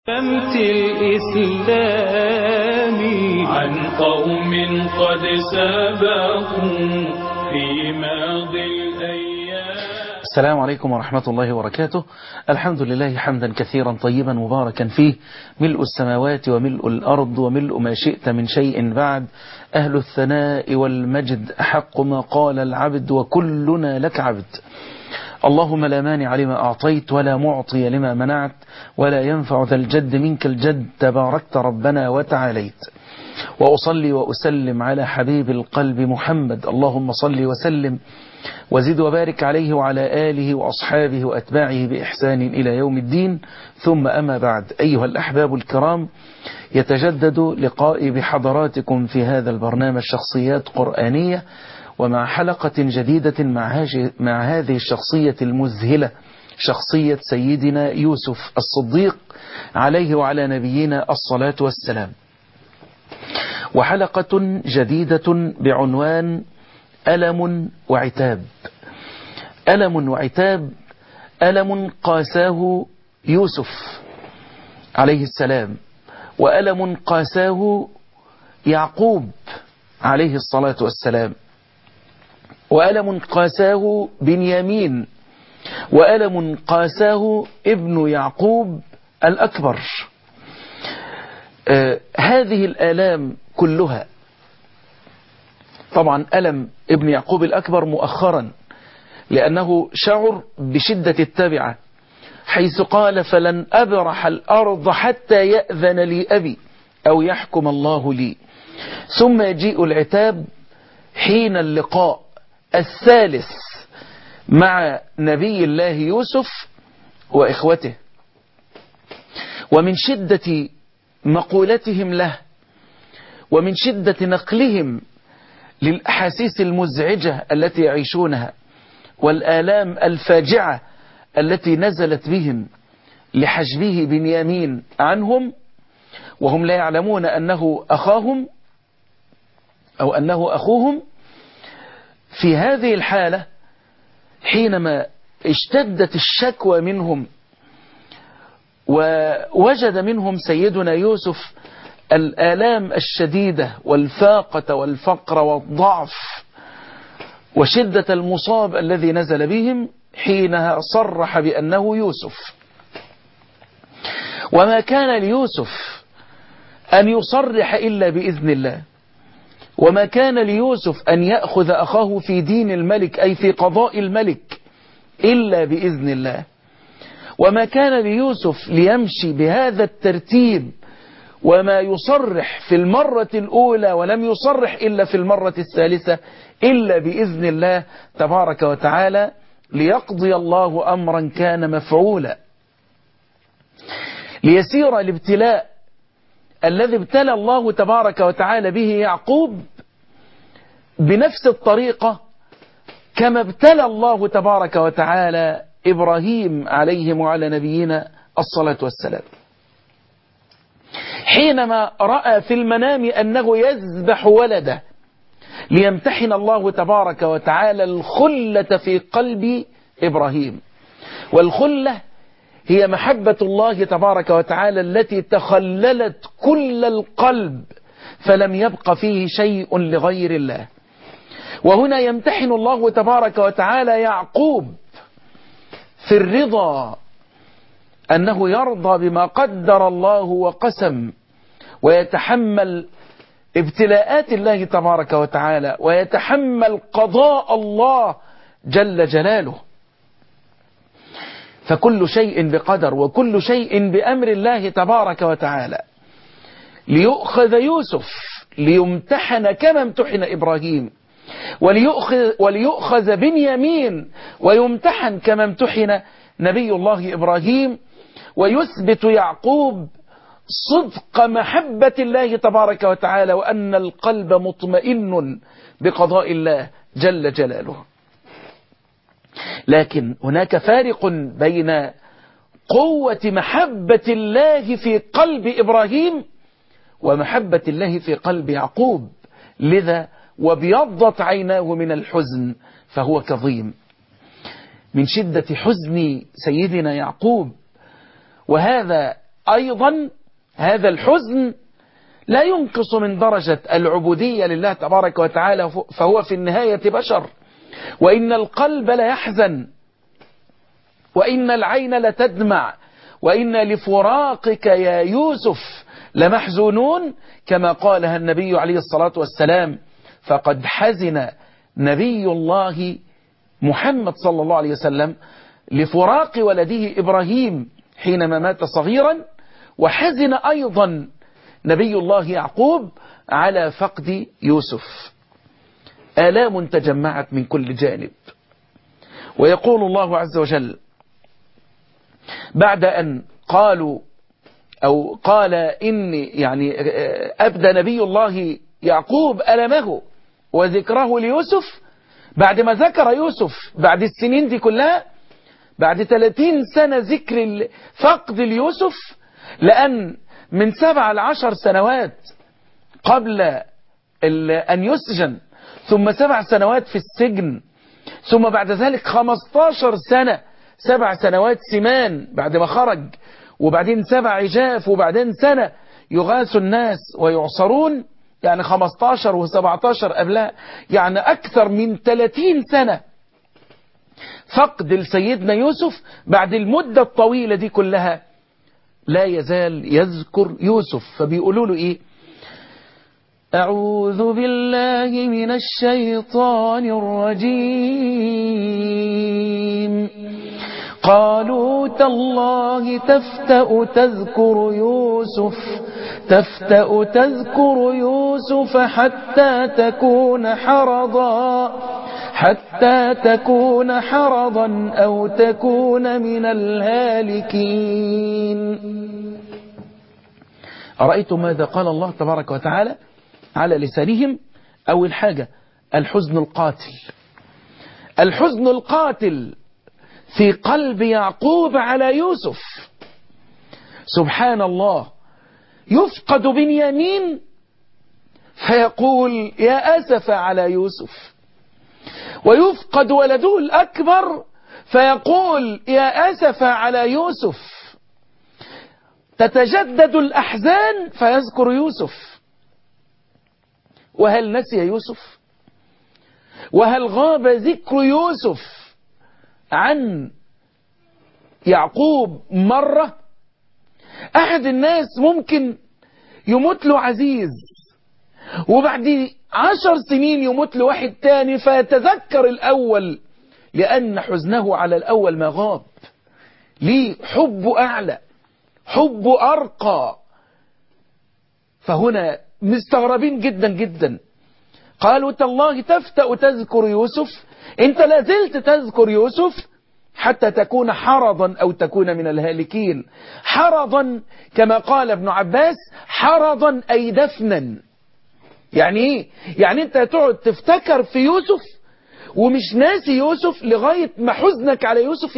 شمت الإسلام عن قوم قد سبقوا في ماضي الأيام. السلام عليكم ورحمة الله وبركاته. الحمد لله حمدا كثيرا طيبا مباركا فيه، ملء السماوات وملء الأرض وملء ما شئت من شيء بعد. أهل الثناء والمجد أحق ما قال العبد وكلنا لك عبد. اللهم لا مانع لما أعطيت ولا معطي لما منعت ولا ينفع ذا الجد منك الجد، تباركت ربنا وتعاليت. وأصلي وأسلم على حبيب القلب محمد، اللهم صل وسلم وزد وبارك عليه وعلى آله وأصحابه وأتباعه بإحسان إلى يوم الدين. ثم أما بعد، أيها الأحباب الكرام، يتجدد لقائي بحضراتكم في هذا البرنامج شخصيات قرآنية، ومع حلقة جديدة مع هذه الشخصية المذهلة، شخصية سيدنا يوسف الصديق عليه وعلى نبينا الصلاة والسلام. وحلقة جديدة بعنوان ألم وعتاب. ألم وعتاب. ألم قاساه يوسف عليه السلام، وألم قاساه يعقوب عليه الصلاة والسلام، وألم قاساه بنيامين، وألم قاساه ابن يعقوب الأكبر. هذه الآلام كلها، طبعا ألم ابن يعقوب الأكبر مؤخرا، لأنه شعر بشدة التبعة، حيث قال: فلن أبرح الأرض حتى يأذن لي أبي أو يحكم الله لي. ثم يجيء العتاب حين اللقاء الثالث مع نبي الله يوسف وإخوته، ومن شدة مقولتهم له ومن شدة نقلهم للأحاسيس المزعجة التي يعيشونها والآلام الفاجعة التي نزلت بهم لحجبه بنيامين عنهم، وهم لا يعلمون أنه أخاهم أو أنه أخوهم. في هذه الحالة، حينما اشتدت الشكوى منهم ووجد منهم سيدنا يوسف الآلام الشديدة والفاقة والفقر والضعف وشدة المصاب الذي نزل بهم، حينها صرح بأنه يوسف. وما كان ليوسف أن يصرح إلا بإذن الله، وما كان ليوسف أن يأخذ أخاه في دين الملك أي في قضاء الملك إلا بإذن الله، وما كان ليوسف ليمشي بهذا الترتيب وما يصرح في المرة الأولى ولم يصرح إلا في المرة الثالثة إلا بإذن الله تبارك وتعالى، ليقضي الله أمرا كان مفعولا، ليسير الابتلاء الذي ابتلى الله تبارك وتعالى به يعقوب بنفس الطريقة كما ابتلى الله تبارك وتعالى إبراهيم عليه وعلى نبينا الصلاة والسلام، حينما رأى في المنام أنه يذبح ولده ليمتحن الله تبارك وتعالى الخلة في قلب إبراهيم. والخلة هي محبة الله تبارك وتعالى التي تخللت كل القلب فلم يبق فيه شيء لغير الله. وهنا يمتحن الله تبارك وتعالى يعقوب في الرضا، أنه يرضى بما قدر الله وقسم، ويتحمل ابتلاءات الله تبارك وتعالى، ويتحمل قضاء الله جل جلاله. فكل شيء بقدر وكل شيء بأمر الله تبارك وتعالى. ليؤخذ يوسف ليمتحن كما امتحن إبراهيم، وليؤخذ بنيامين ويمتحن كما امتحن نبي الله إبراهيم، ويثبت يعقوب صدق محبة الله تبارك وتعالى، وأن القلب مطمئن بقضاء الله جل جلاله. لكن هناك فارق بين قوة محبة الله في قلب إبراهيم ومحبة الله في قلب يعقوب، لذا وابيضت عيناه من الحزن فهو كظيم من شدة حزن سيدنا يعقوب. وهذا أيضا هذا الحزن لا ينقص من درجة العبودية لله تبارك وتعالى، فهو في النهاية بشر، وإن القلب ليحزن، وإن العين لتدمع، وإن لفراقك يا يوسف لمحزونون، كما قالها النبي عليه الصلاة والسلام. فقد حزن نبي الله محمد صلى الله عليه وسلم لفراق ولده إبراهيم حينما مات صغيرا، وحزن أيضا نبي الله يعقوب على فقد يوسف. آلام تجمعت من كل جانب. ويقول الله عز وجل بعد أن قالوا أو قال إني يعني أبدى نبي الله يعقوب ألمه وذكره ليوسف، بعد ما ذكر يوسف بعد السنين دي كلها، بعد 30 سنة ذكر فقد ليوسف، لأن من 7 ل10 سنوات قبل أن يسجن، ثم 7 سنوات في السجن، ثم بعد ذلك 15 سنة، 7 سنوات سمان بعد ما خرج، وبعدين 7 عجاف، وبعدين سنة يغاث الناس ويعصرون، يعني 15 و17 قبلها، يعني أكثر من 30 سنة فقد لسيدنا يوسف. بعد المدة الطويلة دي كلها لا يزال يذكر يوسف، فبيقولوا له إيه؟ أعوذ بالله من الشيطان الرجيم. قالوا تالله تفتأ تذكر يوسف حتى تكون حرضا أو تكون من الهالكين. أرأيتم ماذا قال الله تبارك وتعالى على لسانهم؟ أول حاجة الحزن القاتل في قلب يعقوب على يوسف. سبحان الله، يفقد بنيامين فيقول يا أسف على يوسف، ويفقد ولده الأكبر فيقول يا أسف على يوسف. تتجدد الأحزان فيذكر يوسف. وهل نسي يوسف؟ وهل غاب ذكر يوسف عن يعقوب مرة؟ أحد الناس ممكن يموت له عزيز، وبعد 10 سنين يموت له واحد تاني فيتذكر الأول، لأن حزنه على الأول ما غاب. ليه؟ حبه أعلى، حبه أرقى. فهنا مستغربين جدا جدا. قالوا تالله تفتأ تذكر يوسف، انت لازلت تذكر يوسف حتى تكون حرضا أو تكون من الهالكين. حرضا كما قال ابن عباس، حرضا أي دفنا. يعني ايه؟ يعني انت تقعد تفتكر في يوسف ومش ناسي يوسف لغاية ما حزنك على يوسف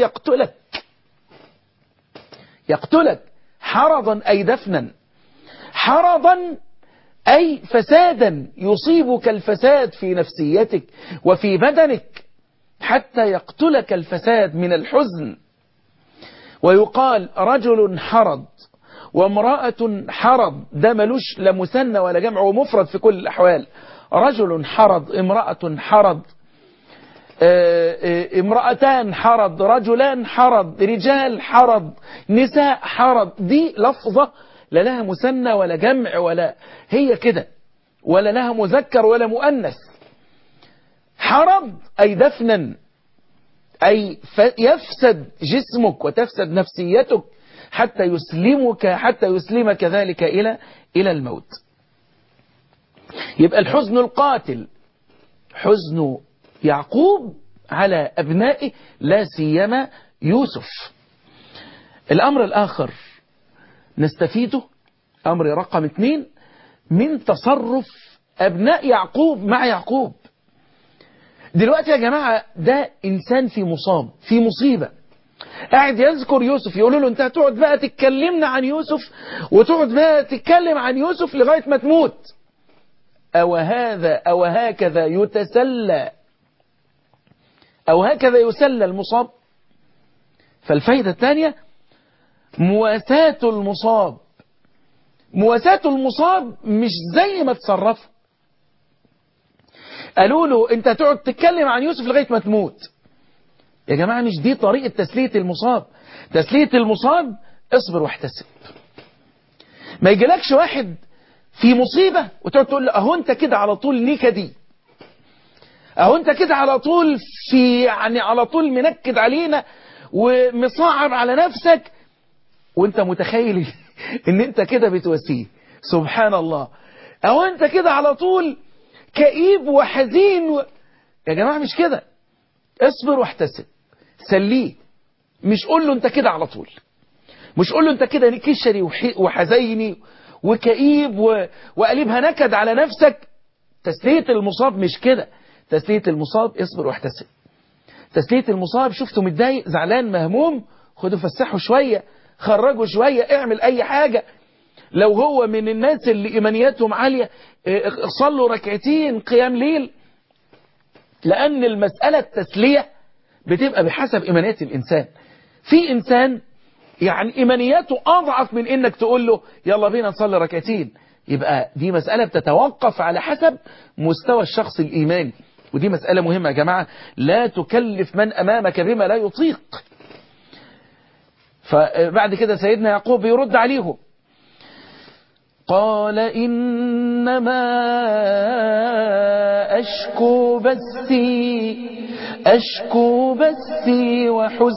يقتلك. حرضا أي دفنا. حرضا أي فسادا، يصيبك الفساد في نفسيتك وفي بدنك حتى يقتلك الفساد من الحزن. ويقال رجل حرض وامرأة حرض، ده ملوش لا مثنى ولا جمع، ومفرد في كل الأحوال. رجل حرض، امرأة حرض، امرأتان حرض، رجلان حرض، رجال حرض، نساء حرض. دي لفظة لا لها مثنى ولا جمع، ولا هي كده، ولا لها مذكر ولا مؤنث. حرض أي دفنا، أي يفسد جسمك وتفسد نفسيتك حتى يسلمك ذلك إلى الموت. يبقى الحزن القاتل حزن يعقوب على أبنائه، لا سيما يوسف. الأمر الآخر نستفيده، أمر رقم 2 من تصرف أبناء يعقوب مع يعقوب. دلوقتي يا جماعة ده إنسان في مصيبة، قاعد يذكر يوسف، يقولوا له أنت هتقعد بقى تتكلمنا عن يوسف، وتقعد بقى تتكلم عن يوسف لغاية ما تموت، أو هكذا يسلى المصاب. فالفايدة الثانية مواساة المصاب. مواساة المصاب مش زي ما تصرفه. قالوا له انت هتقعد تتكلم عن يوسف لغاية ما تموت. يا جماعة مش دي طريقة تسلية المصاب. تسلية المصاب اصبر واحتسب. ما يجيلكش واحد في مصيبة وتقعد تقول له اهو انت كده على طول نكدي، اهو انت كده على طول يعني على طول منكد علينا ومصعب على نفسك، وانت متخيل ان انت كده بتواسيه. سبحان الله. اهو انت كده على طول كئيب وحزين يا جماعة مش كده. اصبر واحتسب، سليه. مش قول له انت كده على طول، مش قول له انت كده كشري وحزيني وكئيب وقلبها نكد على نفسك. تسلية المصاب مش كده. تسلية المصاب اصبر واحتسب. تسلية المصاب شفته متضايق زعلان مهموم، خده فسحه شوية، خرجه شوية، اعمل اي حاجة. لو هو من الناس اللي ايمانياتهم عالية صلوا ركعتين قيام ليل. لان المسألة التسلية بتبقى بحسب ايمانيات الانسان. في انسان يعني ايمانياته اضعف من انك تقول له يلا بينا نصلي ركعتين. يبقى دي مسألة بتتوقف على حسب مستوى الشخص الايماني، ودي مسألة مهمة يا جماعة. لا تكلف من امامك بما لا يطيق. فبعد كده سيدنا يعقوب يرد عليهم، قال إنما أشكو بثي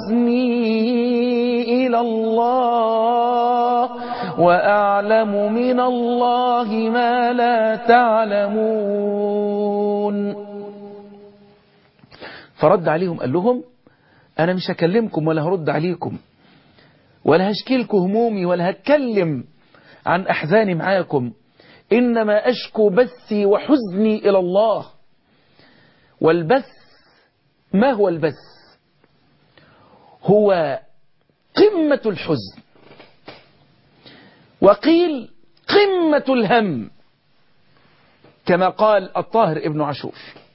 وحزني إلى الله وأعلم من الله ما لا تعلمون. فرد عليهم قال لهم أنا مش هكلمكم ولا هرد عليكم ولا هشكي لكم همومي ولا هتكلم عن أحزاني معاكم. إنما أشكو بثي وحزني إلى الله. والبث، ما هو البث؟ هو قمة الحزن، وقيل قمة الهم، كما قال الطاهر ابن عاشور.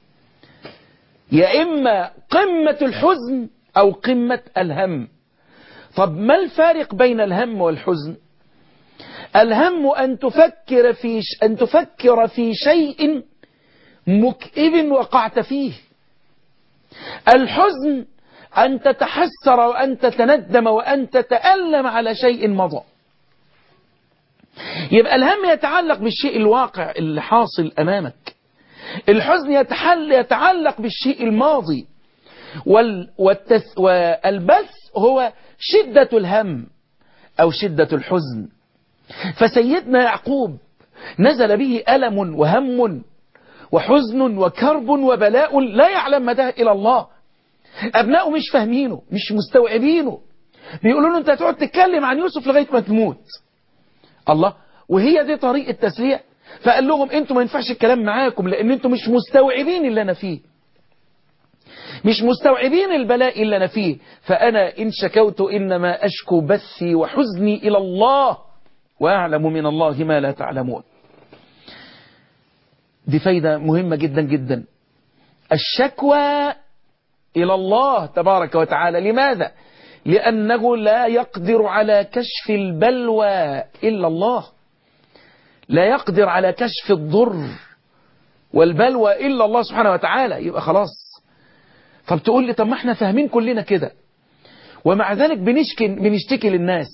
يا إما قمة الحزن أو قمة الهم. طب ما الفارق بين الهم والحزن؟ الهم أن تفكر في شيء مكئب وقعت فيه. الحزن أن تتحسر وأن تتندم وأن تتألم على شيء مضى. يبقى الهم يتعلق بالشيء الواقع اللي حاصل أمامك، الحزن يتعلق بالشيء الماضي. والبث هو شدة الهم أو شدة الحزن. فسيدنا يعقوب نزل به ألم وهم وحزن وكرب وبلاء لا يعلم مداه إلى الله. أبنائه مش فاهمينه، مش مستوعبينه، بيقولوا له أنت هتقعد تتكلم عن يوسف لغاية ما تموت. الله، وهي دي طريقة تسلية؟ فقال لهم أنتم ما ينفعش الكلام معاكم لأن أنتم مش مستوعبين اللي أنا فيه، مش مستوعبين البلاء اللي أنا فيه. فأنا إن شكوت إنما أشكو بثي وحزني إلى الله وأعلم من الله ما لا تعلمون. دي فايدة مهمة جدا جدا. الشكوى إلى الله تبارك وتعالى. لماذا؟ لأنه لا يقدر على كشف البلوى إلا الله، لا يقدر على كشف الضر والبلوى إلا الله سبحانه وتعالى. يبقى خلاص. طب تقول لي طب ما احنا فاهمين كلنا كده ومع ذلك بنشتكي للناس.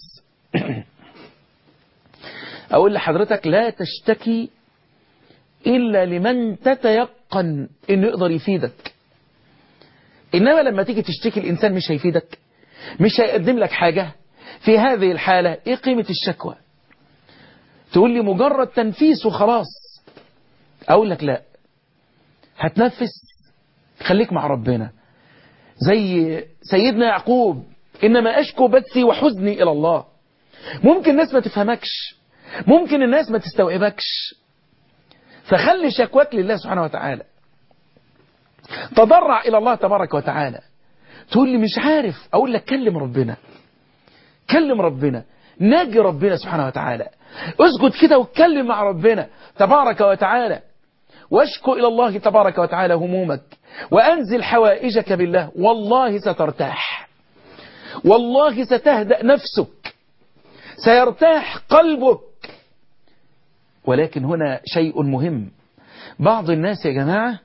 أقول لحضرتك لا تشتكي إلا لمن تتيقن إنه يقدر يفيدك. إنما لما تيجي تشتكي الإنسان مش هيفيدك، مش هيقدم لك حاجة. في هذه الحالة إيه قيمة الشكوى؟ تقول لي مجرد تنفيس وخلاص. أقول لك لا، هتنفس خليك مع ربنا زي سيدنا يعقوب، إنما أشكو بثي وحزني إلى الله. ممكن الناس ما تفهمكش، ممكن الناس ما تستوعبكش، فخلي شكواك لله سبحانه وتعالى. تضرع إلى الله تبارك وتعالى. تقول لي مش عارف، أقول لك كلم ربنا، كلم ربنا، ناجي ربنا سبحانه وتعالى. اسجد كده واتكلم مع ربنا تبارك وتعالى، واشكو إلى الله تبارك وتعالى همومك، وأنزل حوائجك بالله. والله سترتاح، والله ستهدأ نفسك، سيرتاح قلبك. ولكن هنا شيء مهم، بعض الناس يا جماعة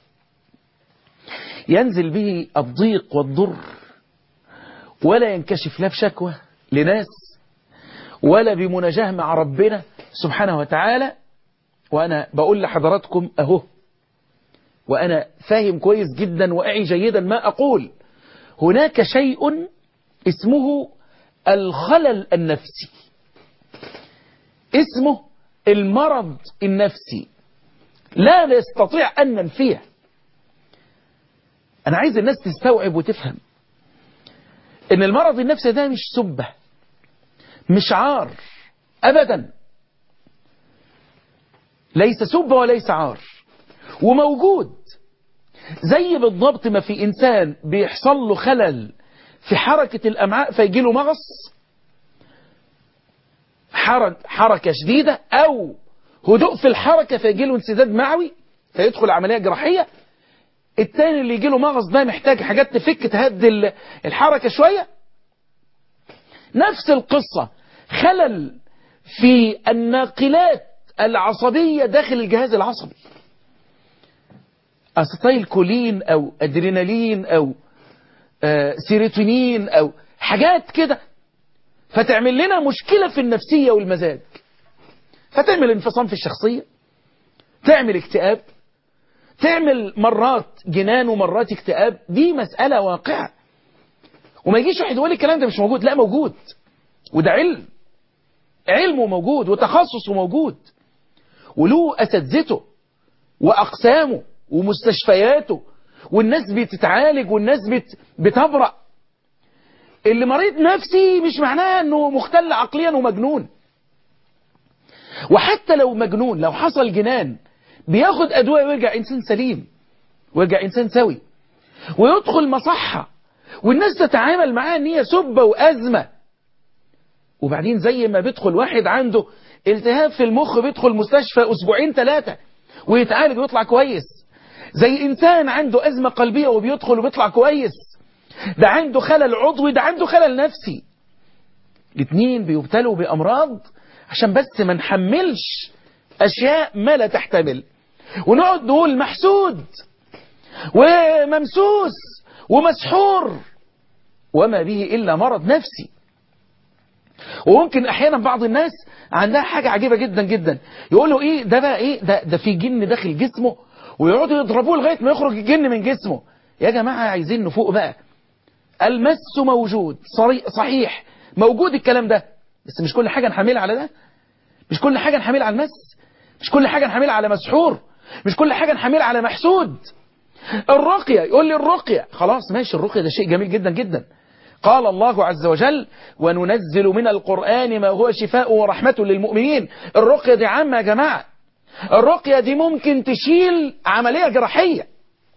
ينزل به الضيق والضر ولا ينكشف لا بشكوى لناس ولا بمناجاة مع ربنا سبحانه وتعالى. وأنا بقول لحضراتكم أهو، وأنا فاهم كويس جدا وأعي جيدا ما أقول، هناك شيء اسمه الخلل النفسي، اسمه المرض النفسي، لا نستطيع أن ننفيه. أنا عايز الناس تستوعب وتفهم إن المرض النفسي ده مش سبة، مش عار أبدا، ليس سبة وليس عار، وموجود. زي بالضبط ما في إنسان بيحصل له خلل في حركة الأمعاء فيجي له مغص، حركة شديدة، أو هدوء في الحركة فيجي له انسداد معوي فيدخل عملية جراحية. التاني اللي يجي له مغص ده محتاج حاجات تفك تهدي الحركة شوية. نفس القصة، خلل في الناقلات العصبية داخل الجهاز العصبي، أسيتايل كولين أو أدرينالين أو سيروتونين أو حاجات كده، فتعمل لنا مشكلة في النفسية والمزاج، فتعمل انفصام في الشخصية، تعمل اكتئاب، تعمل مرات جنان ومرات اكتئاب. دي مسألة واقعة، وما يجيش واحد يقول لي الكلام ده مش موجود. لا موجود، وده علمه موجود وتخصصه موجود، وله أساتذته وأقسامه ومستشفياته، والناس بتتعالج والناس بتبرأ. اللي مريض نفسي مش معناه انه مختل عقليا ومجنون، وحتى لو مجنون، لو حصل جنان بياخد أدوية ويرجع إنسان سليم ويرجع إنسان سوي ويدخل مصحة، والناس تتعامل معاه ان هي سبة وأزمة. وبعدين زي ما بيدخل واحد عنده التهاب في المخ بيدخل مستشفى أسبوعين 3 ويتعالج ويطلع كويس، زي إنسان عنده أزمة قلبية وبيدخل وبيطلع كويس. ده عنده خلل عضوي، ده عنده خلل نفسي. الاثنين بيبتلوا بأمراض عشان بس ما نحملش أشياء ما لا تحتمل، ونقعد نقول محسود وممسوس ومسحور، وما به إلا مرض نفسي. وممكن أحيانا بعض الناس عندها حاجة عجيبة جدا جدا، يقولوا إيه ده بقى، إيه ده في جن داخل جسمه، ويقعدوا يضربوه لغاية ما يخرج الجن من جسمه. يا جماعة عايزين نفوق بقى. المس موجود صحيح، موجود الكلام ده، بس مش كل حاجة نحملها على ده، مش كل حاجة نحملها على المس، مش كل حاجة نحملها على مسحور، مش كل حاجة نحملها على محسود. الرقية، يقول لي الرقية، خلاص ماشي، الرقية ده شيء جميل جدا جدا. قال الله عز وجل: وننزل من القرآن ما هو شفاء ورحمة للمؤمنين. الرقية دي عامة يا جماعة، الرقية دي ممكن تشيل عملية جراحية.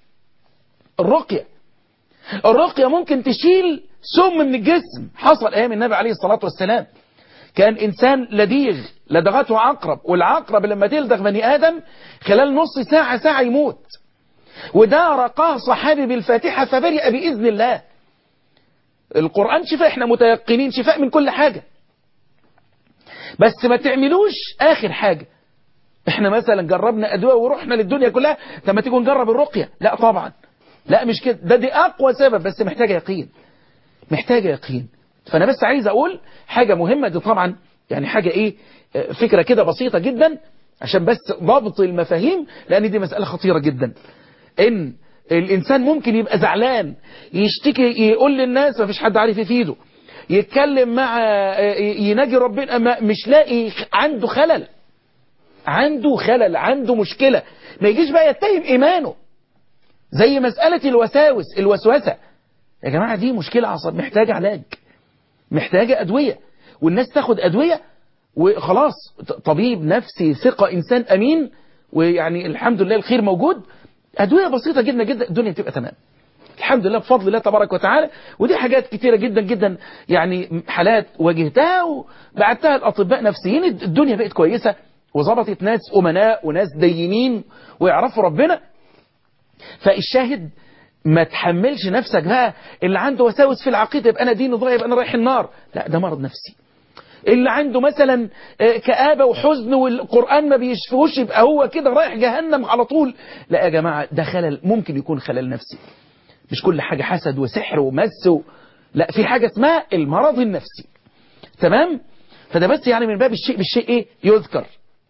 الرقية ممكن تشيل سم من الجسم. حصل أيام النبي عليه الصلاة والسلام، كان إنسان لديغ لدغته عقرب، والعقرب لما تلدغ بني آدم خلال نص ساعة يموت، وده رقاه صحابي بالفاتحة فبرئ بإذن الله. القرآن شفاء، احنا متيقنين شفاء من كل حاجة، بس ما تعملوش آخر حاجة. احنا مثلا جربنا أدوية ورحنا للدنيا كلها، طب ما تيجوا نجرب الرقية؟ لا طبعا، لا مش كده، دي أقوى سبب، بس محتاجة يقين. فأنا بس عايز أقول حاجة مهمة، دي طبعا يعني حاجة إيه، فكرة كده بسيطة جدا عشان بس ضبط المفاهيم، لأن دي مسألة خطيرة جدا. إن الإنسان ممكن يبقى زعلان، يشتكي، يقول للناس ما فيش حد عارف يفيده، يتكلم مع يناجي ربنا، مش لاقي، عنده خلل، عنده مشكلة، ما يجيش بقى يتهم إيمانه. زي مسألة الوسوسة يا جماعة، دي مشكلة عصب، محتاجة علاج، محتاجة أدوية، والناس تاخد أدوية وخلاص. طبيب نفسي ثقة، إنسان أمين، ويعني الحمد لله الخير موجود، أدوية بسيطة جدا جدا، الدنيا تبقى تمام الحمد لله بفضل الله تبارك وتعالى. ودي حاجات كتيرة جدا جدا، يعني حالات واجهتها وبعتها الأطباء نفسيين، الدنيا بقت كويسة وظبطت، ناس أمناء وناس دينين ويعرفوا ربنا. فالشاهد، ما تحملش نفسك بقى اللي عنده وساوس في العقيدة يبقى أنا ديني ضايع يبقى أنا رايح النار. لا، ده مرض نفسي، اللي عنده مثلا كآبة وحزن والقرآن ما بيشفيهوش يبقى هو كده رايح جهنم على طول. لا يا جماعة، ده خلل، ممكن يكون خلل نفسي. مش كل حاجة حسد وسحر ومس لا، في حاجة اسمها المرض النفسي. تمام؟ فده بس يعني من باب الشيء بالشيء ايه يذكر.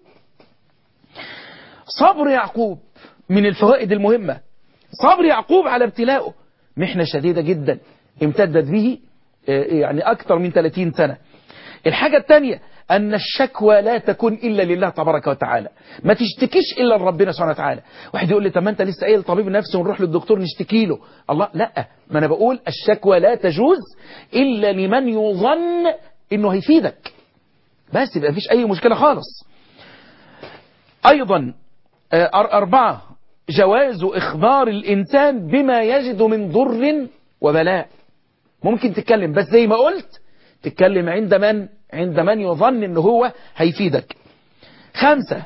صبر يعقوب من الفوائد المهمة. صبر يعقوب على ابتلائه، محنة شديدة جدا امتدت به يعني أكثر من 30 سنة. الحاجة الثانية أن الشكوى لا تكون إلا لله تبارك وتعالى، ما تشتكيش إلا لربنا سبحانه وتعالى. واحد يقول لي طب ما أنت لسه قايل طبيب نفسي ونروح للدكتور نشتكي له. الله، لا، ما أنا بقول الشكوى لا تجوز إلا لمن يظن إنه هيفيدك، بس يبقى مفيش أي مشكلة خالص. أيضا 4 جواز إخبار الإنسان بما يجد من ضر وبلاء. ممكن تتكلم، بس زي ما قلت تتكلم عند من يظن إنه هو هيفيدك. 5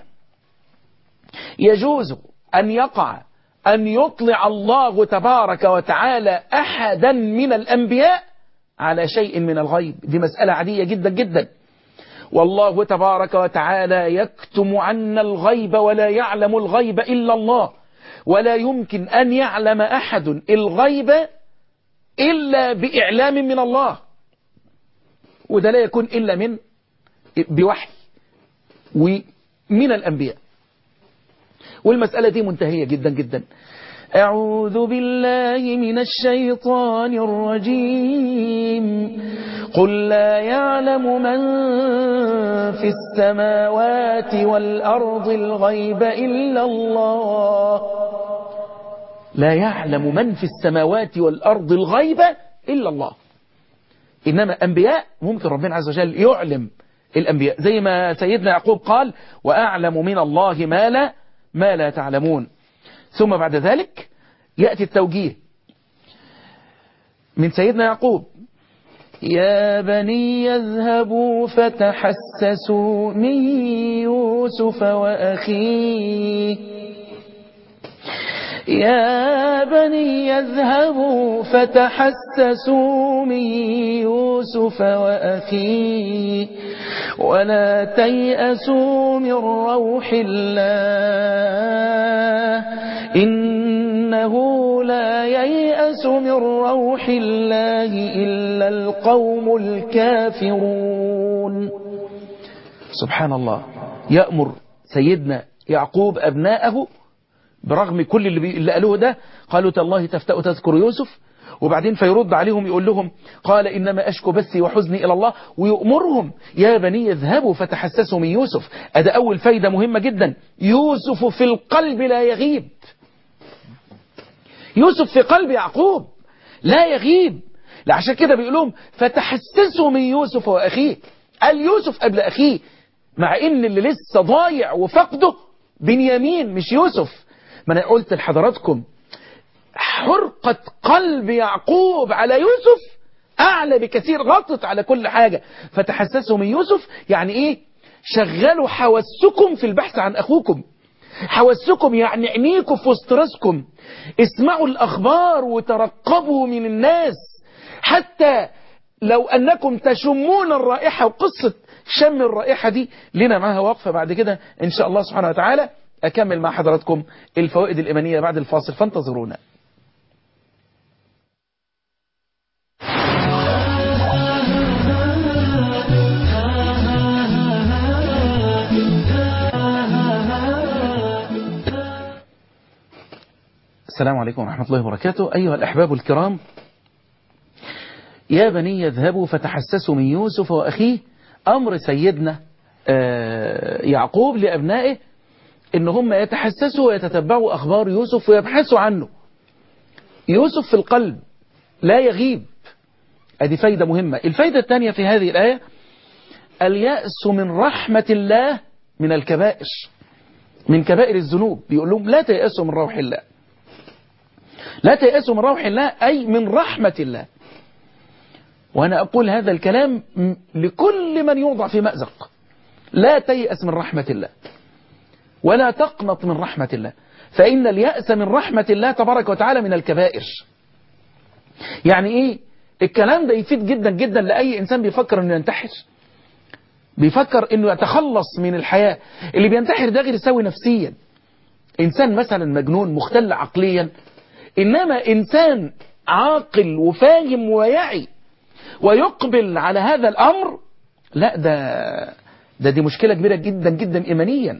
يجوز أن يطلع الله تبارك وتعالى أحدا من الأنبياء على شيء من الغيب. دي مسألة عادية جدا جدا. والله تبارك وتعالى يكتم عنا الغيب ولا يعلم الغيب إلا الله، ولا يمكن أن يعلم أحد الغيب إلا بإعلام من الله، وده لا يكون إلا بوحي ومن الأنبياء. والمسألة دي منتهية جدا جدا. أعوذ بالله من الشيطان الرجيم. قل لا يعلم من في السماوات والأرض الغيب إلا الله. لا يعلم من في السماوات والأرض الغيب إلا الله. إنما أنبياء ممكن ربنا عز وجل يعلم الأنبياء، زي ما سيدنا يعقوب قال وأعلم من الله ما لا تعلمون. ثم بعد ذلك يأتي التوجيه من سيدنا يعقوب: يا بني يذهبوا فتحسسوا من يوسف وأخيه. يا بني يذهبوا فتحسسوا من يوسف وأخيه ولا تيأسوا من روح الله إنه لا ييأس من روح الله إلا القوم الكافرون. سبحان الله، يأمر سيدنا يعقوب أبناءه برغم كل اللي قالوه ده، قالوا تالله تفتأ تذكر يوسف، وبعدين فيرد عليهم يقول لهم قال إنما أشكو بثي وحزني إلى الله، ويؤمرهم يا بني اذهبوا فتحسسوا من يوسف. أده أول فايدة مهمة جدا، يوسف في القلب لا يغيب. يوسف في قلب يعقوب لا يغيب، عشان كده بيقولهم فتحسسوا من يوسف وأخيه. قال يوسف قبل أخيه، مع إن اللي لسه ضايع وفقده بنيامين مش يوسف. ما أنا قلت لحضراتكم حرقة قلب يعقوب على يوسف أعلى بكثير، غطت على كل حاجة. فتحسسوا من يوسف يعني إيه؟ شغلوا حواسكم في البحث عن أخوكم. حواسكم يعني عينيكم في وسط راسكم، اسمعوا الأخبار وترقبوا من الناس، حتى لو أنكم تشمون الرائحة. وقصة شم الرائحة دي لنا معها وقفة بعد كده إن شاء الله سبحانه وتعالى. أكمل مع حضراتكم الفوائد الإيمانية بعد الفاصل، فانتظرونا. السلام عليكم ورحمة الله وبركاته. أيها الأحباب الكرام، يا بني يذهبوا فتحسسوا من يوسف وأخيه. أمر سيدنا يعقوب لأبنائه إن هم يتحسسوا ويتتبعوا أخبار يوسف ويبحثوا عنه. يوسف في القلب لا يغيب، هذه فايدة مهمة. الفايدة الثانية في هذه الآية اليأس من رحمة الله من الكبائر، من كبائر الذنوب. بيقول لهم لا تيأسوا من روح الله، لا تيأسوا من روح الله أي من رحمة الله. وأنا أقول هذا الكلام لكل من يوضع في مأزق. لا تيأس من رحمة الله ولا تقنط من رحمة الله، فإن اليأس من رحمة الله تبارك وتعالى من الكبائر. يعني إيه الكلام ده؟ يفيد جدا جدا لأي إنسان بيفكر أنه ينتحر. بيفكر انه يتخلص من الحياة. اللي بينتحر ده غير سوي نفسيا، انسان مثلا مجنون مختل عقليا، انما انسان عاقل وفاهم ويعي ويقبل على هذا الامر، لا دي مشكلة كبيرة جدا جدا ايمانيا.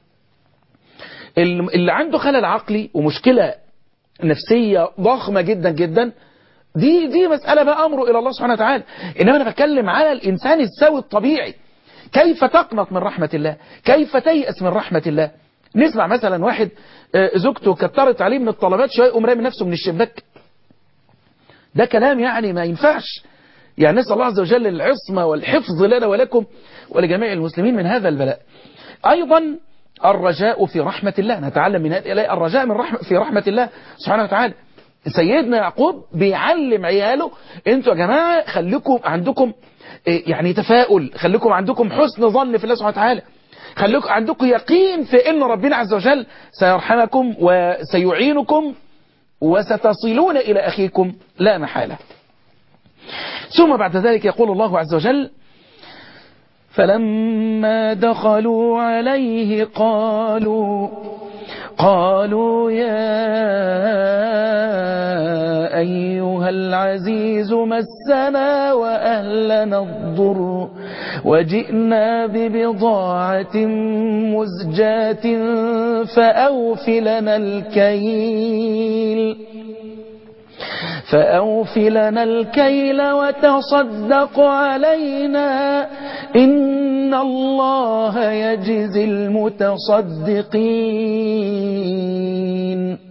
اللي عنده خلل عقلي ومشكلة نفسية ضخمة جدا جدا، دي مسألة بقى أمره إلى الله سبحانه وتعالى. إنما أنا بتكلم على الإنسان السوي الطبيعي. كيف تقنط من رحمة الله؟ كيف تيأس من رحمة الله؟ نسمع مثلا واحد زوجته كترت عليه من الطلبات شوية يقوم رامي نفسه من الشباك. ده كلام يعني ما ينفعش. يعني نسأل الله عز وجل العصمة والحفظ لنا ولكم ولجميع المسلمين من هذا البلاء. أيضا الرجاء في رحمة الله، نتعلم من هذا الرجاء في رحمة الله سبحانه وتعالى. سيدنا يعقوب بيعلم عياله انتوا يا جماعة خليكم عندكم يعني تفاؤل، خليكم عندكم حسن ظن في الله سبحانه وتعالى، خليكم عندكم يقين في ان ربنا عز وجل سيرحمكم وسيعينكم وستصلون إلى أخيكم لا محالة. ثم بعد ذلك يقول الله عز وجل: فلما دخلوا عليه قالوا يا أيها العزيز مسنا وأهلنا الضر وجئنا ببضاعة مزجاة فأوف لنا الكيل وتصدق علينا إن الله يجزي المتصدقين.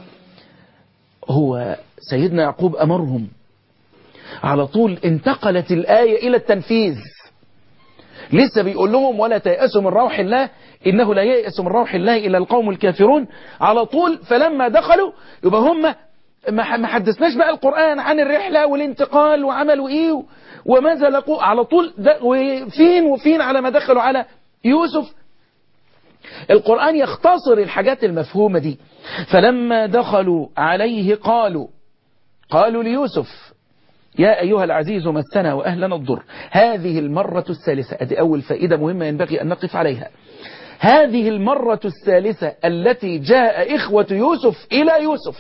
هو سيدنا يعقوب أمرهم على طول، انتقلت الآية إلى التنفيذ. لسه بيقول لهم ولا تيأسوا من روح الله إنه لا ييأس من روح الله إلا القوم الكافرون. على طول فلما دخلوا يبقى هم ما حدثناش بقى القرآن عن الرحلة والانتقال وعملوا ايه وماذا لقوا. على طول وفين على ما دخلوا على يوسف. القرآن يختصر الحاجات المفهومة دي. فلما دخلوا عليه قالوا ليوسف يا أيها العزيز مسنا وأهلنا الضر. هذه المرة الثالثة، ادي أول فائدة مهمة ينبغي أن نقف عليها. هذه المرة الثالثة التي جاء إخوة يوسف إلى يوسف.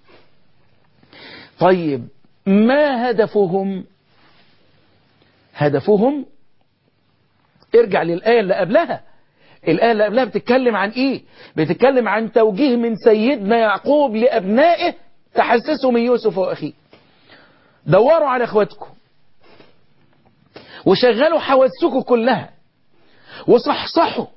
طيب ما هدفهم؟ ارجع للآية اللي قبلها. الآية اللي قبلها بتتكلم عن ايه؟ بتتكلم عن توجيه من سيدنا يعقوب لأبنائه تحسسوا من يوسف وأخيه. دوروا على اخواتكم وشغلوا حواسكم كلها وصحصحوا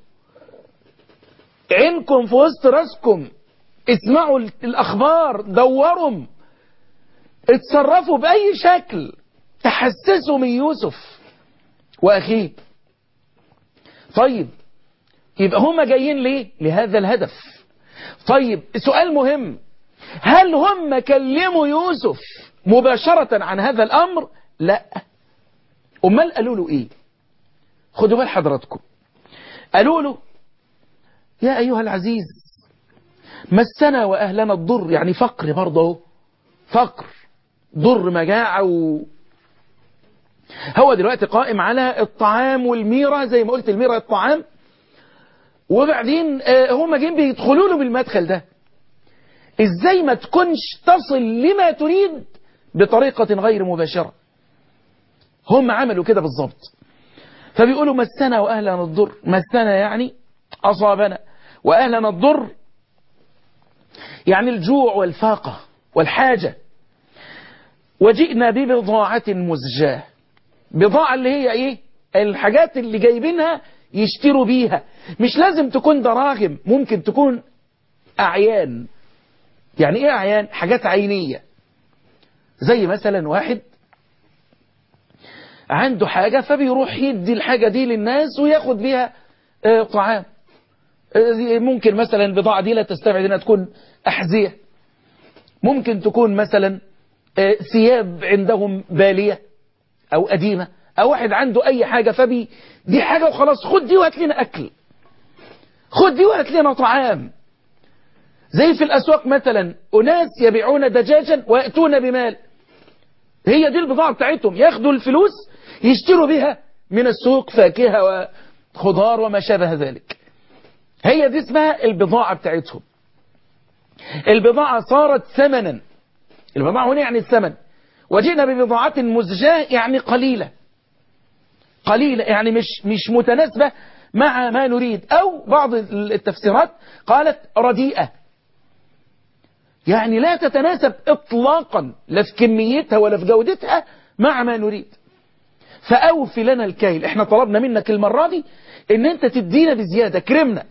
عينكم في وسط راسكم، اسمعوا الأخبار، دوروا، اتصرفوا بأي شكل تحسسوا من يوسف وأخيه. طيب يبقى هم جايين ليه؟ لهذا الهدف. طيب سؤال مهم، هل هم كلموا يوسف مباشرة عن هذا الأمر؟ لا. أمال قالوا له إيه؟ خدوا بال حضراتكم. قالوا له يا أيها العزيز مسنا وأهلنا الضر، يعني فقر برضه، فقر ضر مجاعة هو دلوقتي قائم على الطعام والميرة، زي ما قلت الميرة الطعام، وبعدين هم جايين بيدخلوا له بالمدخل ده. ازاي ما تكونش تصل لما تريد بطريقة غير مباشرة؟ هم عملوا كده بالظبط. فبيقولوا مسنا وأهلنا الضر. مسنا يعني أصابنا، وأهلنا الضر يعني الجوع والفاقة والحاجة. وجئنا ببضاعة مزجاة. بضاعة اللي هي ايه؟ الحاجات اللي جايبينها يشتروا بيها. مش لازم تكون دراهم، ممكن تكون أعيان. يعني ايه أعيان؟ حاجات عينية. زي مثلا واحد عنده حاجة فبيروح يدي الحاجة دي للناس وياخد بيها طعام. ممكن مثلا البضاعة دي لا تستبعد انها تكون أحذية، ممكن تكون مثلا ثياب عندهم بالية أو قديمة، أو واحد عنده أي حاجة دي حاجة وخلاص، خد دي وهات لنا أكل، خد دي وهات لنا طعام. زي في الأسواق مثلا أناس يبيعون دجاجا ويأتون بمال، هي دي البضاعة بتاعتهم، ياخدوا الفلوس يشتروا بها من السوق فاكهة وخضار وما شابه ذلك. هي دي اسمها البضاعة بتاعتهم. البضاعة صارت ثمنا. البضاعة هنا يعني الثمن. وجئنا ببضاعة مزجاة يعني قليلة يعني مش متناسبة مع ما نريد. أو بعض التفسيرات قالت رديئة، يعني لا تتناسب إطلاقا لا في كميتها ولا في جودتها مع ما نريد. فأوفي لنا الكيل، احنا طلبنا منك المرة دي ان انت تدينا بزيادة، كرمنا،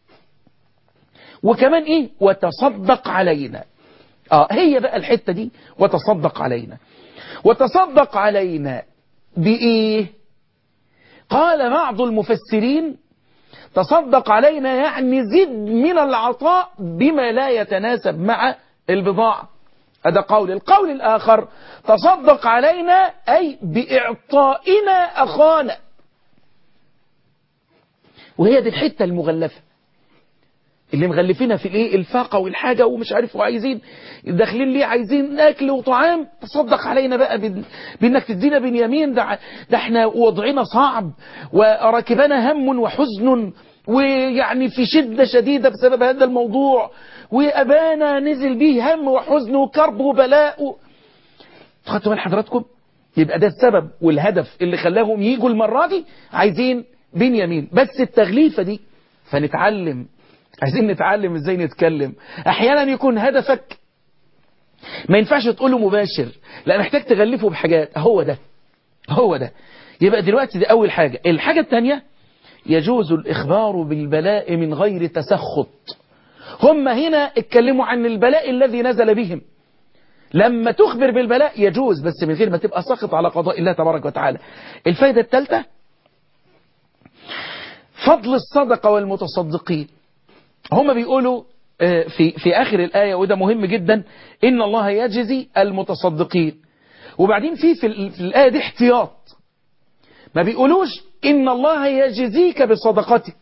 وكمان ايه وتصدق علينا. هي بقى الحتة دي، وتصدق علينا. وتصدق علينا بإيه؟ قال بعض المفسرين تصدق علينا يعني زد من العطاء بما لا يتناسب مع البضاعة. هذا قول. القول الآخر تصدق علينا أي بإعطائنا أخانا. وهي دي الحتة المغلفة اللي مغلفينها في الايه الفاقة والحاجة ومش عارف، وعايزين داخلين ليه عايزين اكل وطعام. تصدق علينا بقى بانك تدينا بنيامين. ده احنا وضعنا صعب وراكبنا هم وحزن، ويعني في شدة شديدة بسبب هذا الموضوع، وابانا نزل به هم وحزن وكرب وبلاء. خدتوا بال حضراتكم؟ يبقى ده السبب والهدف اللي خلاهم يجوا المرة دي عايزين بنيامين. بس التغليفة دي فنتعلم، عايزين نتعلم ازاي نتكلم. احيانا يكون هدفك ما ينفعش تقوله مباشر، لا محتاج تغلفه بحاجات. هو ده. يبقى دلوقتي دي اول حاجة. الحاجة الثانية يجوز الاخبار بالبلاء من غير تسخط. هم هنا اتكلموا عن البلاء الذي نزل بهم. لما تخبر بالبلاء يجوز، بس من غير ما تبقى ساخط على قضاء الله تبارك وتعالى. الفائدة الثالثة فضل الصدقة والمتصدقين. هم بيقولوا في آخر الآية، وده مهم جدا، إن الله يجزي المتصدقين. وبعدين في الآية دي احتياط، ما بيقولوش إن الله يجزيك بصدقتك،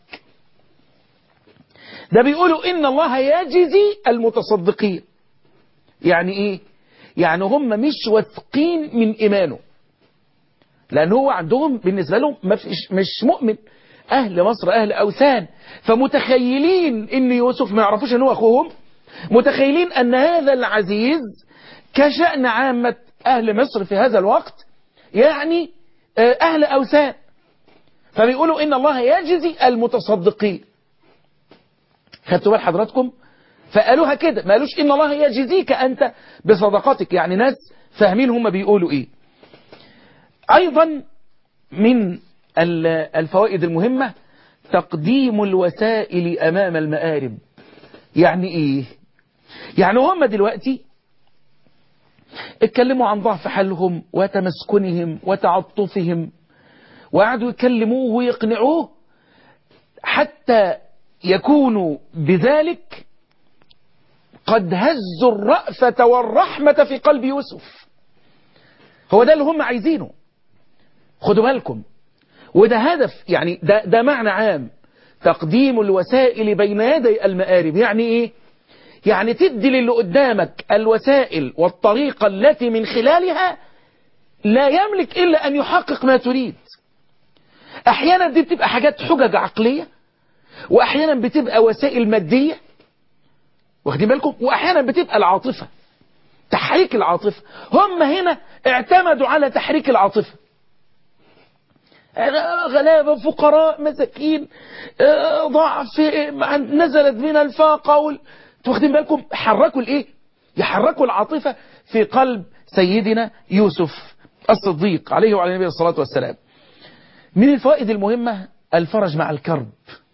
ده بيقولوا إن الله يجزي المتصدقين. يعني إيه؟ يعني هم مش واثقين من إيمانه، لأن هو عندهم بالنسبة لهم مش مؤمن. أهل مصر أهل أوثان، فمتخيلين إن يوسف ما يعرفوش أنه أخوهم، متخيلين أن هذا العزيز كشأن عامة أهل مصر في هذا الوقت، يعني أهل أوثان. فبيقولوا إن الله يجزي المتصدقين. خدتوا بال حضراتكم؟ فقالوها كده، ما قالوش إن الله يجزيك أنت بصدقاتك. يعني ناس فاهمين هم بيقولوا إيه. أيضا من الفوائد المهمة تقديم الوسائل أمام المآرب. يعني إيه؟ يعني هم دلوقتي اتكلموا عن ضعف حالهم وتمسكنهم وتعطفهم، وقعدوا يكلموه ويقنعوه حتى يكونوا بذلك قد هزوا الرأفة والرحمة في قلب يوسف. هو ده اللي هم عايزينه، خدوا بالكم. وده هدف، يعني ده معنى عام. تقديم الوسائل بين يدي المآرب يعني ايه؟ يعني تدي للي قدامك الوسائل والطريقة التي من خلالها لا يملك إلا أن يحقق ما تريد. أحيانا دي بتبقى حاجات حجج عقلية، وأحيانا بتبقى وسائل مادية، واخدين بالكم، وأحيانا بتبقى العاطفة، تحريك العاطفة. هم هنا اعتمدوا على تحريك العاطفة. غلابة، فقراء، مساكين، ضعف، نزلت بنا الفاقة واخدين بالكم، حركوا الايه؟ يحركوا العاطفة في قلب سيدنا يوسف الصديق عليه وعلى النبي الصلاة والسلام. من الفوائد المهمة الفرج مع الكرب.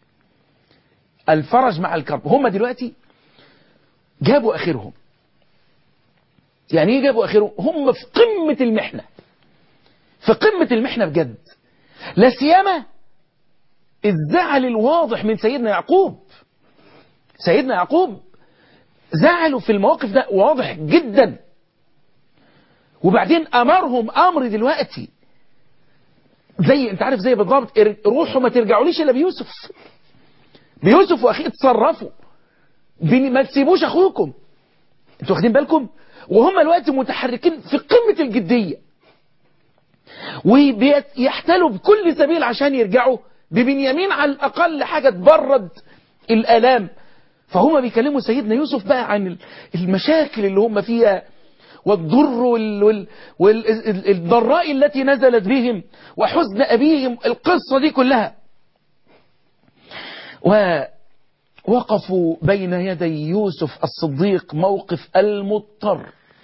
الفرج مع الكرب. هم دلوقتي جابوا آخرهم. يعني ايه جابوا آخرهم؟ هم في قمة المحنة، في قمة المحنة بجد. لا سيما الزعل الواضح من سيدنا يعقوب. سيدنا يعقوب زعلوا في المواقف ده واضح جدا. وبعدين أمرهم أمر دلوقتي زي انت عارف زي بالضبط، روحوا ما ترجعوليش إلا بيوسف وأخيه، اتصرفوا، ما تسيبوش أخوكم. انتوا واخدين بالكم؟ وهم الوقت متحركين في قمة الجدية. ويحتالوا بكل سبيل عشان يرجعوا ببنيامين على الأقل حاجة تبرد الآلام. فهم بيكلموا سيدنا يوسف بقى عن المشاكل اللي هم فيها والضر والضراء التي نزلت بهم وحزن أبيهم، القصة دي كلها. ووقفوا بين يدي يوسف الصديق موقف المضطر،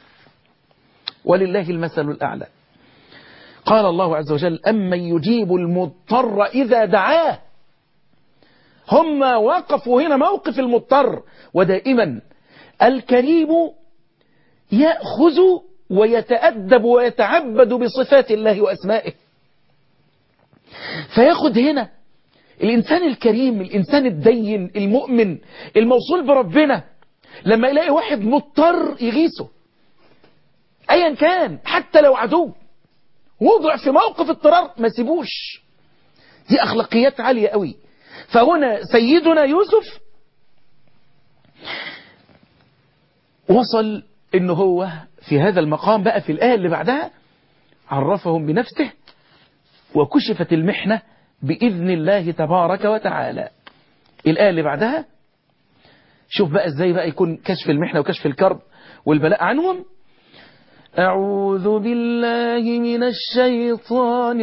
ولله المثل الأعلى. قال الله عز وجل: أمن يجيب المضطر إذا دعاه. هم وقفوا هنا موقف المضطر. ودائما الكريم يأخذ ويتأدب ويتعبد بصفات الله وأسمائه. فياخد هنا الإنسان الكريم، الإنسان الدين المؤمن الموصول بربنا، لما يلاقي واحد مضطر يغيثه أيا كان، حتى لو عدو وضع في موقف اضطرار ما سيبوش. دي أخلاقيات عالية قوي. فهنا سيدنا يوسف وصل إنه هو في هذا المقام بقى. في الآية اللي بعدها عرفهم بنفسه وكشفت المحنة بإذن الله تبارك وتعالى. الآية اللي بعدها شوف بقى ازاي بقى يكون كشف المحنة وكشف الكرب والبلاء عنهم. أعوذ بالله من الشيطان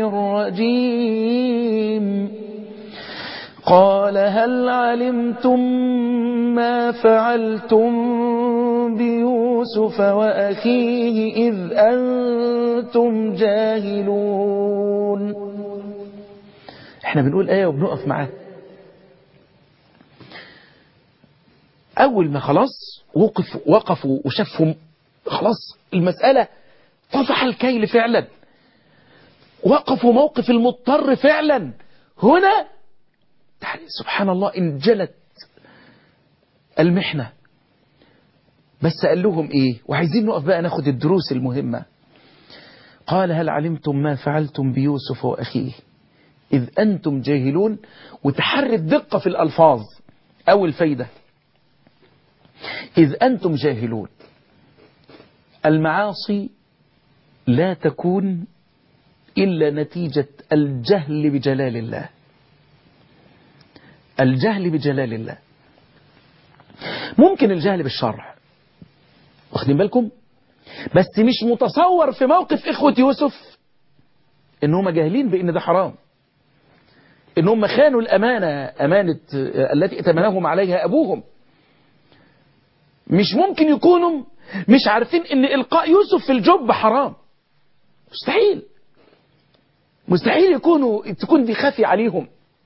الرجيم. قال هل علمتم ما فعلتم بيوسف وأخيه إذ أنتم جاهلون. احنا بنقول آية وبنقف معاه. أول ما خلاص وقفوا وشافهم خلاص المسألة طفح الكيل فعلا، وقفوا موقف المضطر فعلا. هنا سبحان الله انجلت المحنة. بس قال لهم ايه؟ وعايزين نقف بقى ناخد الدروس المهمة. قال هل علمتم ما فعلتم بيوسف وأخيه إذ أنتم جاهلون. وتحري الدقة في الألفاظ. أول فايدة إذ أنتم جاهلون. المعاصي لا تكون إلا نتيجة الجهل بجلال الله. الجهل بجلال الله. ممكن الجهل بالشرع، واخدين بالكم؟ بس مش متصور في موقف إخوة يوسف إن هم جاهلين بإن ده حرام، إن هم خانوا أمانة التي ائتمنهم عليها أبوهم. مش ممكن يكونوا مش عارفين إن إلقاء يوسف في الجب حرام. مستحيل. مستحيل تكون دي خافي عليهم.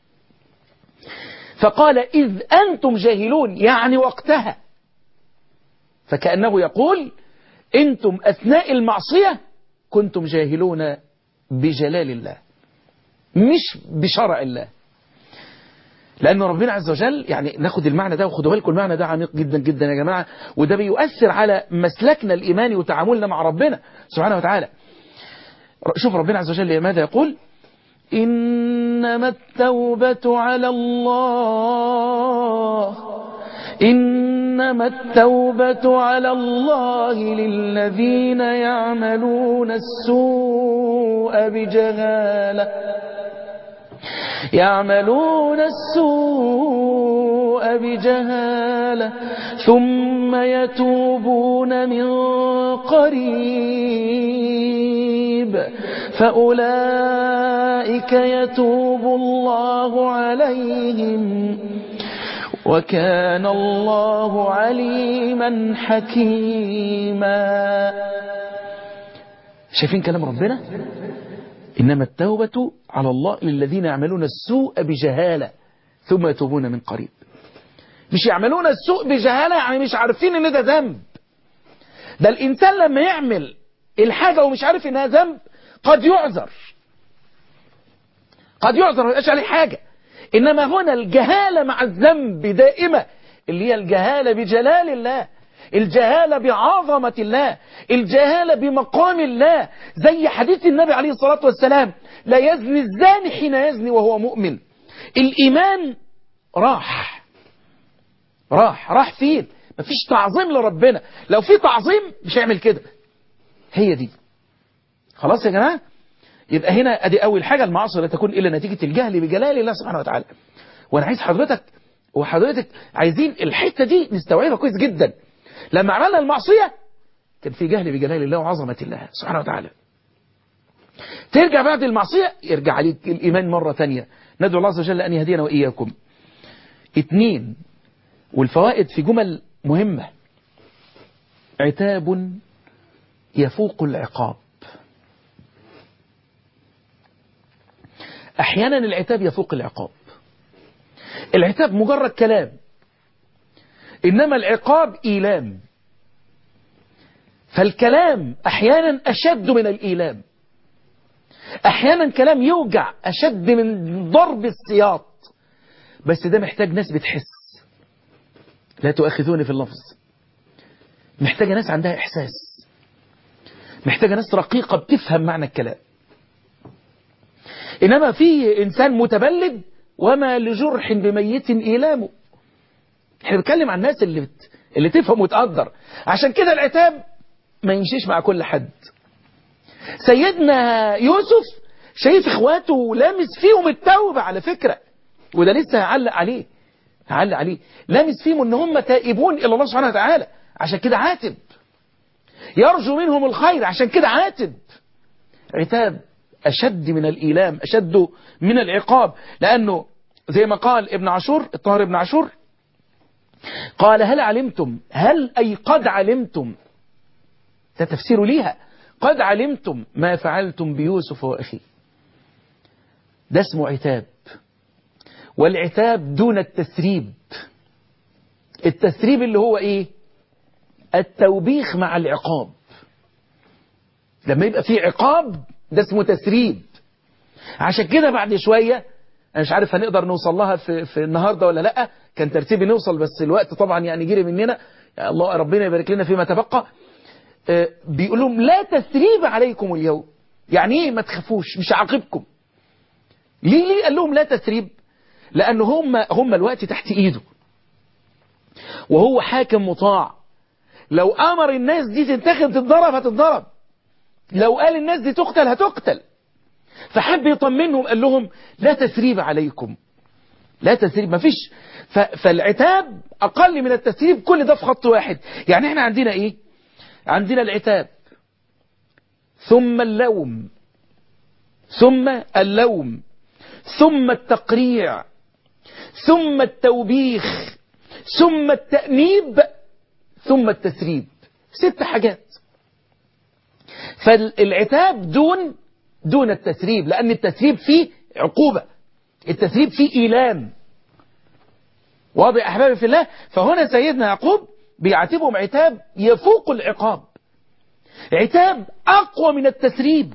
فقال إذ أنتم جاهلون، يعني وقتها. فكأنه يقول أنتم أثناء المعصية كنتم جاهلون بجلال الله مش بشرع الله. لأن ربنا عز وجل، يعني ناخد المعنى ده وخدوا بالكم المعنى ده عميق جدا جدا يا جماعة، وده بيؤثر على مسلكنا الإيماني وتعاملنا مع ربنا سبحانه وتعالى. شوف ربنا عز وجل ماذا يقول: إنما التوبة على الله للذين يعملون السوء بجهالة ثم يتوبون من قريب فأولئك يتوب الله عليهم وكان الله عليما حكيما. شايفين كلام ربنا؟ إنما التوبة على الله للذين يعملون السوء بجهالة ثم يتوبون من قريب. مش يعملون السوء بجهالة يعني مش عارفين ان ده ذنب. ده الإنسان لما يعمل الحاجة ومش عارف انها ذنب قد يعذر ما يبقاش عليه حاجة. إنما هنا الجهالة مع الذنب دائمة، اللي هي الجهالة بجلال الله، الجهالة بعظمة الله، الجهالة بمقام الله. زي حديث النبي عليه الصلاة والسلام: لا يزني الزاني حين يزني وهو مؤمن. الإيمان راح فين؟ مفيش تعظيم لربنا. لو في تعظيم مش هيعمل كده. هي دي. خلاص يا جماعة، يبقى هنا ادي اول حاجة، المعاصي لا تكون الا نتيجة الجهل بجلال الله سبحانه وتعالى. وانا عايز حضرتك وحضرتك عايزين الحتة دي نستوعبها كويس جدا. لما عملنا المعصية كان في جهل بجلال الله وعظمة الله سبحانه وتعالى. ترجع بعد المعصية يرجع عليك الإيمان مرة تانية. ندعو الله عز وجل أن يهدينا وإياكم. 2 والفوائد في جمل مهمة. عتاب يفوق العقاب. أحيانا العتاب يفوق العقاب. العتاب مجرد كلام، إنما العقاب إيلام. فالكلام أحيانا أشد من الإيلام. أحيانا كلام يوجع أشد من ضرب السياط، بس ده محتاج ناس بتحس. لا تؤاخذوني في اللفظ. محتاجة ناس عندها إحساس، محتاجة ناس رقيقة بتفهم معنى الكلام. إنما في إنسان متبلد وما لجرح بميت إيلامه. احنا بنتكلم عن الناس اللي تفهم وتقدر. عشان كده العتاب ما يمشيش مع كل حد. سيدنا يوسف شايف اخواته لامس فيهم التوبة على فكرة، وده لسه هعلق عليه. لامس فيهم ان هم تائبون الى الله سبحانه وتعالى، عشان كده عاتب. يرجو منهم الخير، عشان كده عاتب. عتاب اشد من الايلام، اشد من العقاب. لانه زي ما قال ابن عاشور، الطاهر ابن عاشور قال هل أي قد علمتم، ده تفسير ليها، قد علمتم ما فعلتم بيوسف وأخيه. ده اسمه عتاب. والعتاب دون التثريب. التثريب اللي هو ايه؟ التوبيخ مع العقاب. لما يبقى في عقاب ده اسمه تثريب. عشان كده بعد شوية انا مش عارف هنقدر نوصل لها في النهاردة ولا لا، كان ترتيبي نوصل بس الوقت طبعا يعني جري مننا، يا الله ربنا يبارك لنا فيما تبقى. بيقول لهم لا تثريب عليكم اليوم. يعني ايه ما تخافوش، مش هعاقبكم. ليه قال لهم لا تثريب؟ لأن هم الوقت تحت ايده، وهو حاكم مطاع. لو امر الناس دي تنتخب تتضرب هتتضرب، لو قال الناس دي تقتل هتقتل. فحب يطمنهم، قال لهم لا تثريب عليكم، لا تثريب، ما فيش. فالعتاب اقل من التثريب، كل ده في خط واحد. يعني احنا عندنا ايه؟ عندنا العتاب ثم اللوم ثم التقريع ثم التوبيخ ثم التأنيب ثم التثريب. 6 حاجات. فالعتاب دون التثريب، لأن التثريب فيه عقوبة، التثريب فيه إيلام. واضح أحبابي في الله؟ فهنا سيدنا يعقوب بيعاتبهم عتاب يفوق العقاب، عتاب أقوى من التثريب.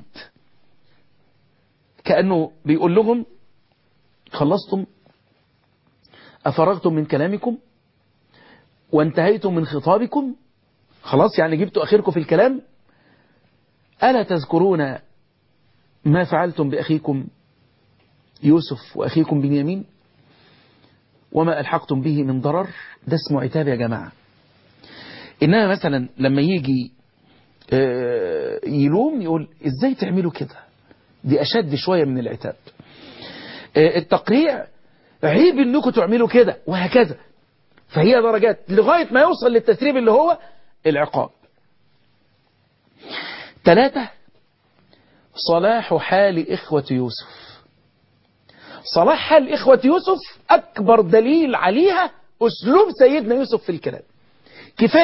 كأنه بيقول لهم خلصتم، أفرغتم من كلامكم وانتهيتم من خطابكم، خلاص يعني جبتوا آخركم في الكلام. ألا تذكرون ما فعلتم بأخيكم يوسف وأخيكم بنيامين وما ألحقتم به من ضرر؟ ده اسمه عتاب يا جماعة. إنما مثلا لما يجي يلوم يقول إزاي تعملوا كده، دي أشد شوية من العتاب. التقريع عيب إنكم تعملوا كده، وهكذا. فهي درجات لغاية ما يوصل للتثريب اللي هو العقاب. 3 صلاح حال إخوة يوسف. صلاح حال إخوة يوسف أكبر دليل عليها أسلوب سيدنا يوسف في الكلام. كفاية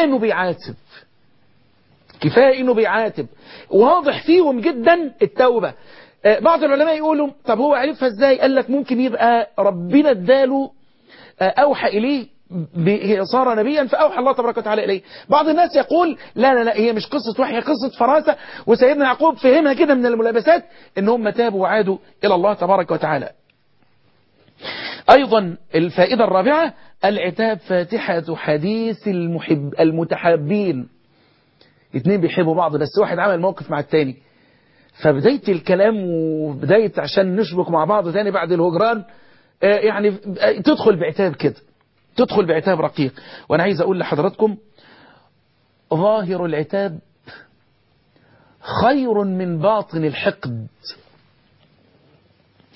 إنه بيعاتب، واضح فيهم جدا التوبة. بعض العلماء يقولوا طب هو عرفها ازاي؟ قال لك ممكن يبقى ربنا اداله أوحى إليه، صار نبيا فأوحى الله تبارك وتعالى إليه. بعض الناس يقول لا هي مش قصة وحي، هي قصة فراسة، وسيدنا يعقوب فهمها كده من الملابسات ان هم تابوا وعادوا إلى الله تبارك وتعالى. أيضا الفائدة الرابعة العتاب فاتحة حديث المتحابين. 2 بيحبوا بعض بس واحد عمل موقف مع التاني، فبداية الكلام وبداية عشان نشبك مع بعض تاني بعد الهجران يعني تدخل بعتاب كده، تدخل بعتاب رقيق. وأنا عايز أقول لحضراتكم ظاهر العتاب خير من باطن الحقد.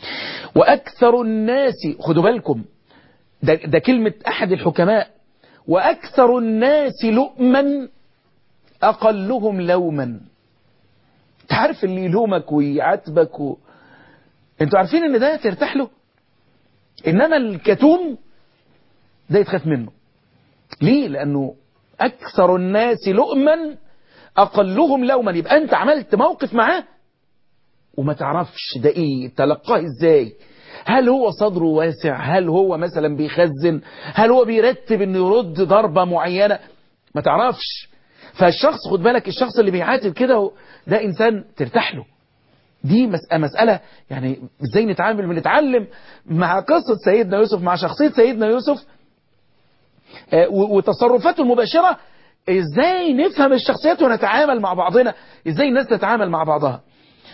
وأكثر الناس، خدوا بالكم ده كلمة أحد الحكماء، وأكثر الناس لؤما أقلهم لوما. تعرف اللي يلومك ويعاتبك انتوا عارفين ان ده ترتاح له، انما الكتوم ده يتخاف منه. ليه؟ لأنه أكثر الناس لؤما أقلهم لوما. يبقى أنت عملت موقف معاه وما تعرفش ده إيه، تلقاه إزاي، هل هو صدره واسع، هل هو مثلا بيخزن، هل هو بيرتب إنه يرد ضربة معينة، ما تعرفش. فالشخص خد بالك، الشخص اللي بيعاتب كده ده إنسان ترتاح له. دي مسألة يعني إزاي نتعامل، بنتعلم مع قصة سيدنا يوسف، مع شخصية سيدنا يوسف وتصرفاته المباشرة، ازاي نفهم الشخصيات ونتعامل مع بعضنا، ازاي الناس تتعامل مع بعضها.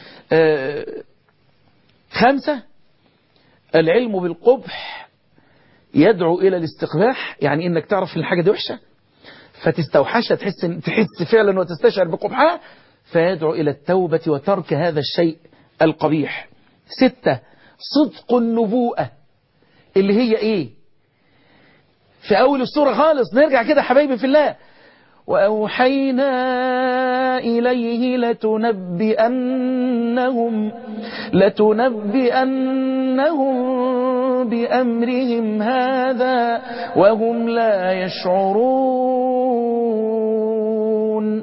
5 العلم بالقبح يدعو إلى الاستقباح، يعني إنك تعرف ان الحاجة دي وحشة فتستوحشها، تحس فعلا وتستشعر بقبحها، فيدعو إلى التوبة وترك هذا الشيء القبيح. 6 صدق النبوءة، اللي هي إيه؟ في أول السورة خالص، نرجع كده حبايبي في الله، وأوحينا إليه لتنبئنهم بأمرهم هذا وهم لا يشعرون.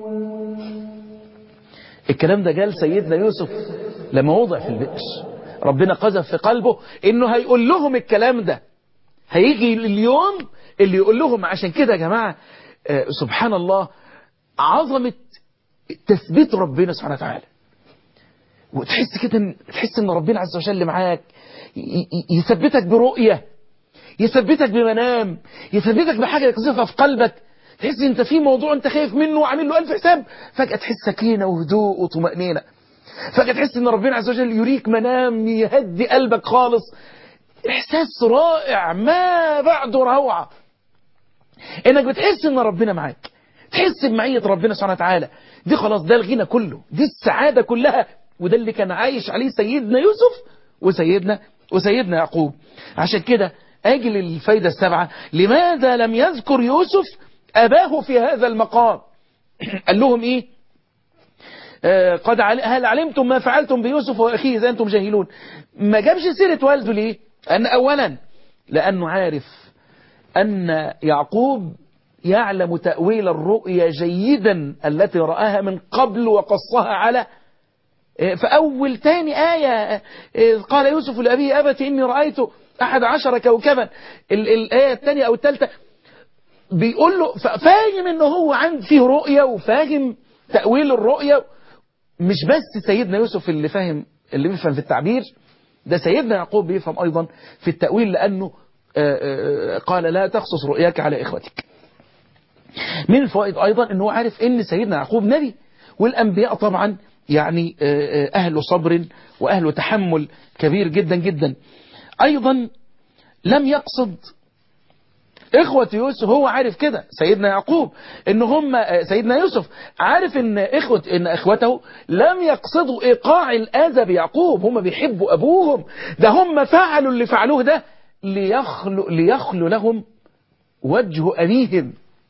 الكلام ده قال سيدنا يوسف لما وضع في البئر، ربنا قذف في قلبه إنه هيقول لهم الكلام ده، هيجي اليوم اللي يقول لهم. عشان كده يا جماعة سبحان الله، عظمة تثبيت ربنا سبحانه وتعالى، وتحس كده، تحس ان ربنا عز وجل معاك، يثبتك برؤية، يثبتك بمنام، يثبتك بحاجة يقذفها في قلبك، تحس انت في موضوع انت خايف منه وعامل له 1000 حساب، فجأة تحس سكينة وهدوء وطمأنينة، فجأة تحس ان ربنا عز وجل يريك منام يهدي قلبك خالص. إحساس رائع ما بعده روعة، إنك بتحس إن ربنا معاك، تحس بمعية ربنا سبحانه وتعالى. دي خلاص، ده الغنى كله، دي السعادة كلها، وده اللي كان عايش عليه سيدنا يوسف وسيدنا يعقوب. عشان كده أجي للفايدة 7، لماذا لم يذكر يوسف أباه في هذا المقام؟ قال لهم إيه؟ هل علمتم ما فعلتم بيوسف وأخيه إذا أنتم جاهلون؟ ما جابش سيرة والده ليه؟ أن أولا لأنه عارف أن يعقوب يعلم تأويل الرؤيا جيدا التي رآها من قبل وقصها على فأول تاني آية، قال يوسف لأبيه أبت إني رأيت 11 كوكبا، الآية الثانية أو الثالثة بيقول له، فاهم إنه هو فيه رؤية وفاهم تأويل الرؤية. مش بس سيدنا يوسف اللي بيفهم في التعبير، ده سيدنا يعقوب بيفهم أيضا في التأويل، لأنه قال لا تخصص رؤياك على إخوتك. من الفوائد أيضا أنه عارف أن سيدنا يعقوب نبي، والأنبياء طبعا يعني أهل صبر وأهل تحمل كبير جدا جدا. أيضا لم يقصد إخوة يوسف، هو عارف كده سيدنا يعقوب إن هم سيدنا يوسف عارف إن إخوته لم يقصدوا إيقاع الأذى بيعقوب، هم بيحبوا أبوهم، ده هم فعلوا اللي فعلوه ده ليخلو لهم وجه أبيهم.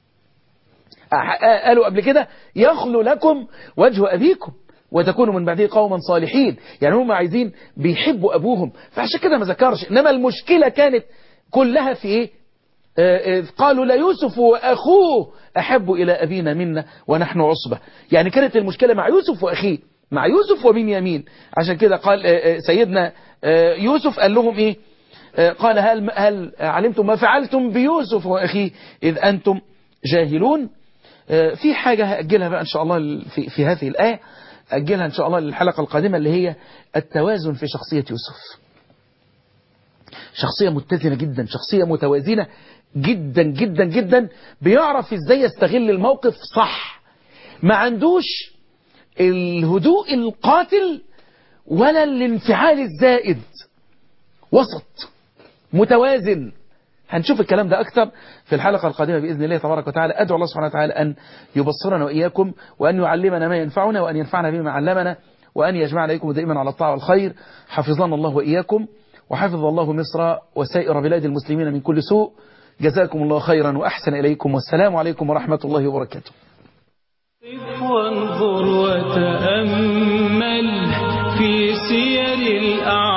قالوا قبل كده يخلو لكم وجه أبيكم وتكونوا من بعده قوما صالحين، يعني هم عايزين بيحبوا أبوهم، فعشان كده ما ذكرش. إنما المشكلة كانت كلها في إيه؟ قالوا لا يوسف وأخوه أحب إلى أبينا منا ونحن عصبة، يعني كانت المشكلة مع يوسف وأخيه، مع يوسف وبنيامين. عشان كده قال سيدنا يوسف قال لهم إيه؟ قال هل علمتم ما فعلتم بيوسف وأخيه إذ أنتم جاهلون. في حاجة هأجلها بقى إن شاء الله في هذه الآية، أجلها إن شاء الله للحلقة القادمة، اللي هي التوازن في شخصية يوسف. شخصية متزنة جدا، شخصية متوازنة جدا جدا جدا، بيعرف ازاي يستغل الموقف صح، ما عندوش الهدوء القاتل ولا الانفعال الزائد، وسط متوازن. هنشوف الكلام ده أكثر في الحلقة القادمة بإذن الله تبارك وتعالى. أدعو الله سبحانه وتعالى أن يبصرنا وإياكم، وأن يعلمنا ما ينفعنا، وأن ينفعنا بما علمنا، وأن يجمعنا إليكم دائما على الطاعة والخير. حفظنا الله وإياكم، وحفظ الله مصر وسائر بلاد المسلمين من كل سوء. جزاكم الله خيرا وأحسن إليكم، والسلام عليكم ورحمة الله وبركاته. وانظر وتأمل في سير الأعمال